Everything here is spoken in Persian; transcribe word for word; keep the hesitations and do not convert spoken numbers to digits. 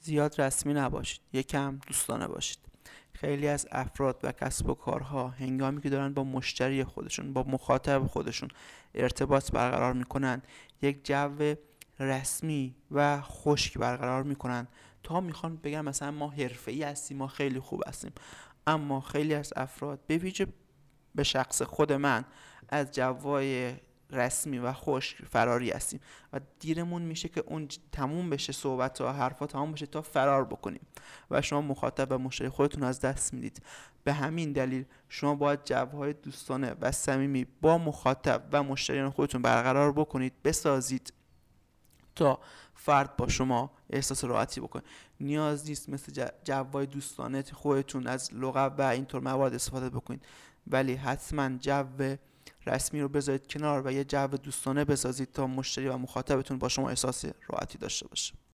زیاد رسمی نباشید، یکم دوستانه باشید. خیلی از افراد و کسب و کارها هنگامی که دارن با مشتری خودشون، با مخاطب خودشون ارتباط برقرار میکنن، یک جو رسمی و خشک برقرار میکنن تا میخوان بگن مثلا ما حرفه‌ای هستیم، ما خیلی خوب هستیم. اما خیلی از افراد، به ویژه به شخص خود من، از جوای رسمی و خشک فراری هستیم و دیرمون میشه که اون تموم بشه، صحبت و حرفا تموم بشه تا فرار بکنیم و شما مخاطب و مشتری خودتون از دست میدید. به همین دلیل شما باید جوهای دوستانه و صمیمی با مخاطب و مشتریان خودتون برقرار بکنید، بسازید تا فرد با شما احساس راحتی بکنه. نیاز نیست مثل جوای دوستانه خودتون از لغت و اینطور موارد استفاده بکنید، ولی حتما جو رسمی رو بذارید کنار و یه جو دوستانه بسازید تا مشتری و مخاطبتون با شما احساس راحتی داشته باشه.